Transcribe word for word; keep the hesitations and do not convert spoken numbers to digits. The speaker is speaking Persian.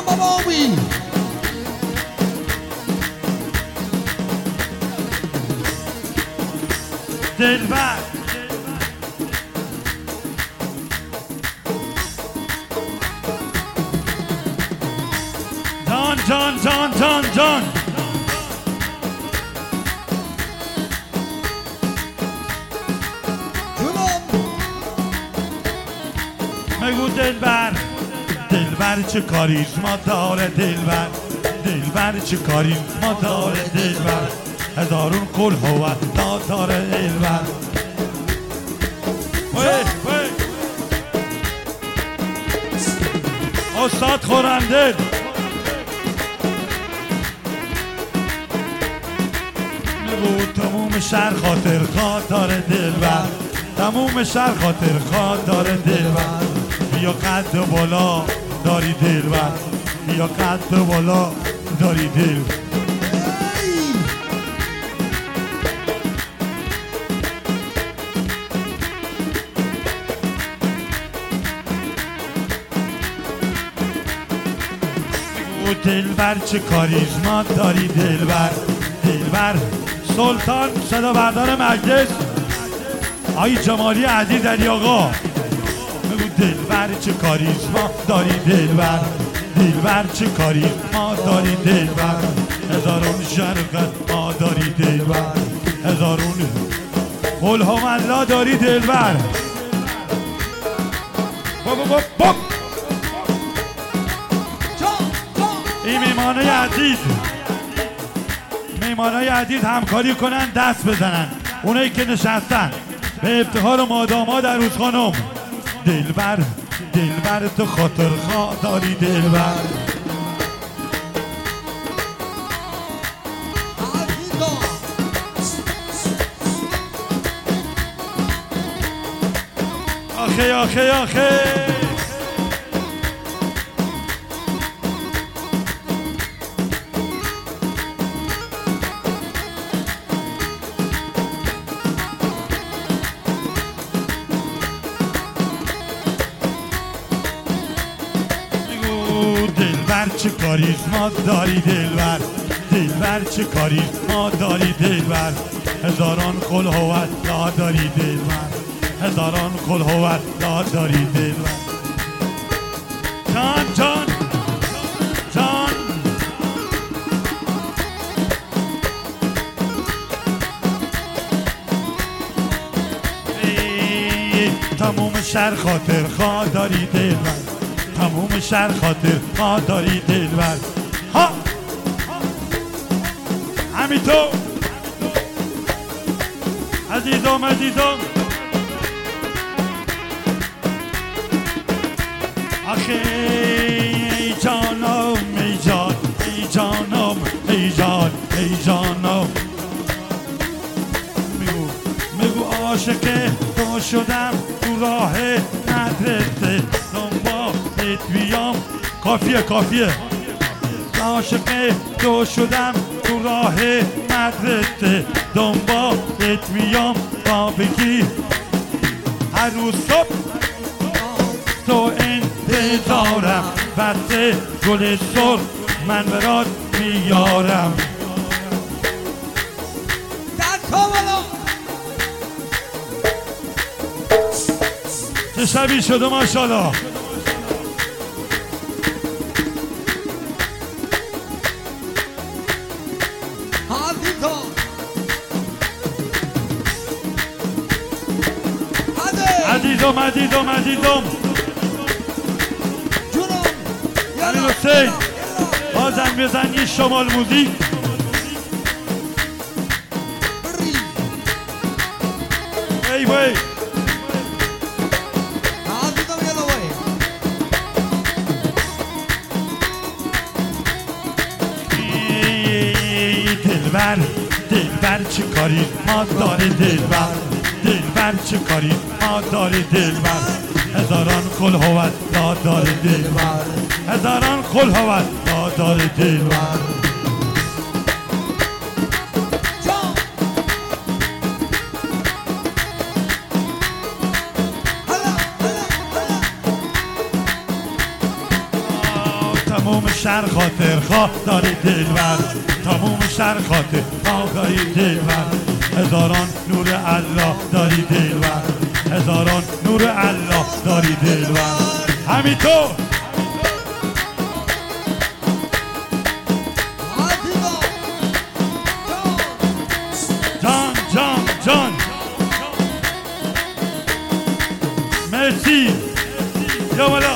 باباوی دلبر جان جان جان جان جان بگو دلبر دلبر چه کاریزما داره دلبر دلبر چه کاریزما داره دلبر هزارون کل هوا داره دلبر وی وی استاد خورندل بگو تموم شهر خاطر خواه داره دلبر تموم شهر خاطر خواه داره دلبر بیا قد بالا داری دلبر بیا قد بالا داری دلبر دلبر چه کاریزما داری دلبر دلبر سلطان صدا بردار مجلس آی جمالی عزیز علی آقا بگو دلبر چه کاریزما داری دلبر دلبر چه کاریزما داری دلبر هزارون شرقت ما داری دلبر هزارون قلهم الله داری دلبر بابا بابا این میمانای عزیز میمانای عزیز همکاری کنن دست بزنن اونایی که نشستن به افتخار ماداما در روز خانم دلبر دلبر تو خاطر خواه داری دلبر آخه آخه آخه دلبر چه کاریزما داری دلبر دلبر چه کاریزما داری دلبر هزاران قل هوت لا داری دلبر هزاران قل هوت لا داری دلبر جان جان جان ای تموم شهر خاطر خواه داری دلبر تموم شهر خاطر ما داری دلبر ها همینطور عزیزم عزیزم آخه ای جانم ای جان ای جانم ای جان ای جانم میگو میگو عاشق تو شدم تو راه مدرسه دنبالت بیام کافیه کافیه عاشق تو شدم تو راه مدرسه دنبالت بیام تا بگی هر روز صبح تو انتظارم بسته گل سرخ من برات میارم چه شبی شده ماشاءالله عزیزم عزیزم عزیزم امیر حسین بازم بزن این شمال موزیک ای وی دلبر دلبر چه کاری ما داره دلبر دلبر چه کاری ما داره دلبر هزاران کل هوت لا داره دلبر هزاران کل هوت لا داره دلبر تموم شهر خاطر خواه داری دلبر، تموم شهر خاطر خواه داری دلبر. هزاران نور الله داری دلبر، هزاران نور الله داری دلبر. همینطور جان جان جان مرسی. یا والا